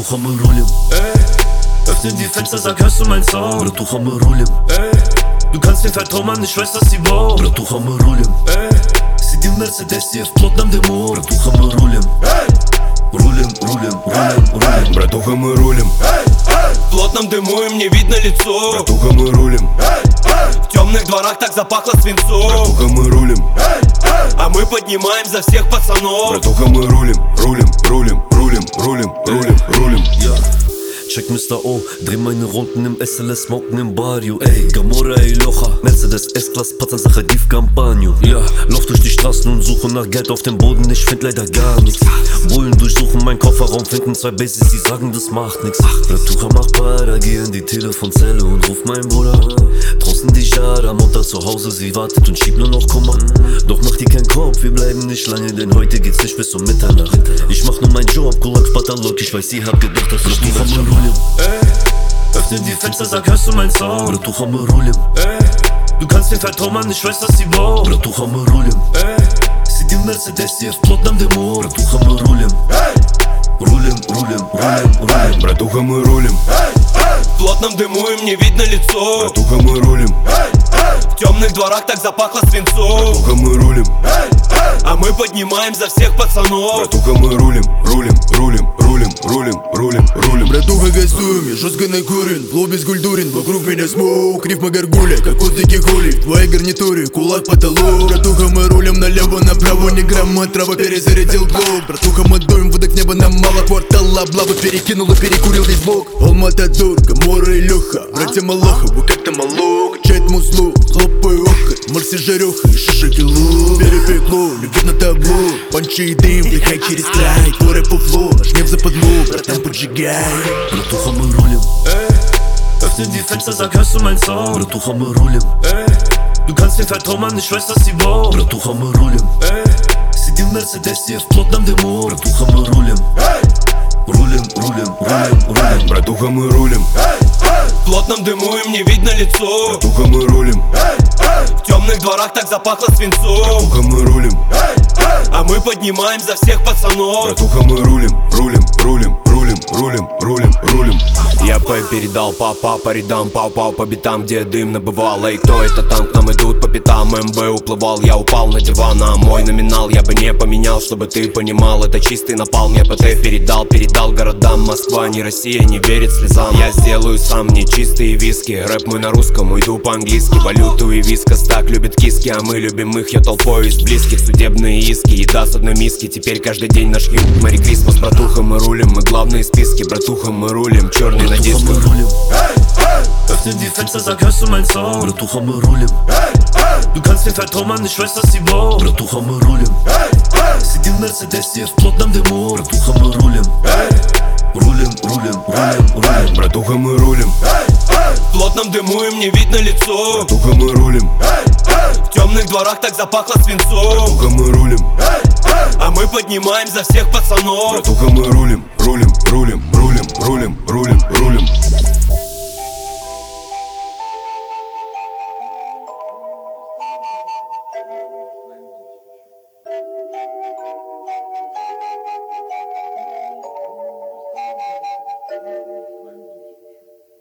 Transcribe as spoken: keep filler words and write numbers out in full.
Bratуха, мы рулим. Öffnen die Fenster, sag, hörst du mein Song? Bratуха, мы рулим. Du kannst mir vertrauen, Mann, ich weiß, dass sie wollen. Bratуха, мы рулим. Сидим в Мерседесе, в плотном дыму. Bratуха, мы рулим. Рулим, рулим, рулим, рулим. Братуха, мы рулим. В плотном дыму им не видно лицо. Братуха, мы рулим. В темных дворах так запахло свинцом. Братуха, мы рулим. А мы поднимаем за всех пацанов. Братуха, мы рулим, рулим, рулим, рулим, рулим, рулим, рулим. Check Mister O, dreh meine Runden im S L S, smoken im Barrio. Ey, Gamora, ey, Locha, Mercedes S-Class, Patzer-Sache, Div Campanio. Ja, lauf durch die Straßen und suche nach Geld auf dem Boden, ich find leider gar nichts. Bullen durchsuchen mein Kofferraum, finden zwei Bases, die sagen, das macht nix. Bratуха, mach para, geh in die Telefonzelle und ruf meinen Bruder. Draußen die Jara, Mutter zu Hause, sie wartet und schiebt nur noch Kummer. Doch mach dir keinen Kopf, wir bleiben nicht lange, denn heute geht's nicht bis um Mitternacht. Ich mach nur meinen Job, Kulak в потолок, ich weiß, ihr habt gedacht, dass ich niemals schon. Öffnen die Fenster, sag, hörst du mein Song? Bratуха, мы рулим. Du kannst mir vertrauen, Mann, ich weiß, dass sie wollen. Bratуха, мы рулим. Сидим в Мерседесе, в плотном дыму. Bratуха, мы рулим. Рулим, рулим, рулим, рулим. Братуха, мы рулим. В плотном дыму им не видно лицо. Братуха, мы рулим. В темных дворах так запахло свинцом. Братуха, мы рулим. А мы поднимаем за всех пацанов. Братуха, мы рулим, рулим, рулим, рулим, рулим, рулим, рулим. Братуха, газуем, я жестко накурен, флоу безгультурен, вокруг меня смоук, рифма горгуля, как воздухе хули. В твоей гарнитуре кулак потолок. Братуха, мы рулим налево, направо, ни грамма трава, перезарядил блок. Братуха, мы дуем, выдох неба нам мало, квартал облава перекинул и перекурил весь блок. Алма-Татур, Гамора и Леха, братья Малаха, вы как-то малок. Качает музлу, хлопаю охоть, Марси жареха и шишики лук. Перепекло, любит на табло, панчи и дым, вдыхай через край. Твой фуфло, наш гнев западло, братан, поджигай. Bratуха, мы рулим. Öffnen die Fenster, sag, hörst du mein Song? Bratуха, мы рулим. Du kannst mir vertrauen, Mann, ich weiß, dass sie wollen. Bratуха, мы рулим. Сидим в Мерседесе, в плотном дыму. Bratуха, мы рулим. Рулим, рулим, рулим, рулим. Братуха, мы рулим. В плотном дыму им не видно лицо. Братуха, мы рулим. В темных дворах так запахло свинцом. Братуха, мы рулим. А мы поднимаем за всех пацанов. Братуха, мы рулим, рулим, рулим, рулим, рулим, рулим, рулим. Я П передал папа по рядам, пау-пау по битам, где дым набывал. Эй, кто это там, к нам идут по пятам? МБ уплывал, я упал на диван, а мой номинал я бы не поменял, чтобы ты понимал. Это чистый напалм, я ПТ передал, передал городам. Москва, не Россия, не верит слезам. Я сделаю сам не чистые виски, рэп мой на русском, уйду по-английски. Валюту и вискос так любят киски, а мы любим их, я толпой из близких. Судебные иски, еда с одной миски, теперь каждый день наш юг. Мэри Крисмас, братуха, мы рулим, мы главные списки. Братуха, мы рулим, черный на дисках. Мы рулим. Öffnen die Fenster, sag, hörst du mein Song? Bratуха, мы рулим. Du kannst mir vertrauen, Mann, ich weiß, dass sie wollen. Bratуха, мы рулим. Сидим в Мерседесе, в плотном дыму. Bratуха, мы рулим. Рулим, рулим, рулим, рулим. Братуха, мы рулим. В плотном дыму им не видно лицо. Братуха, мы рулим. В темных дворах так запахло свинцом. Братуха, мы рулим. А мы поднимаем за всех пацанов. Братуха, мы рулим, рулим, рулим, рулим, рулим, рулим.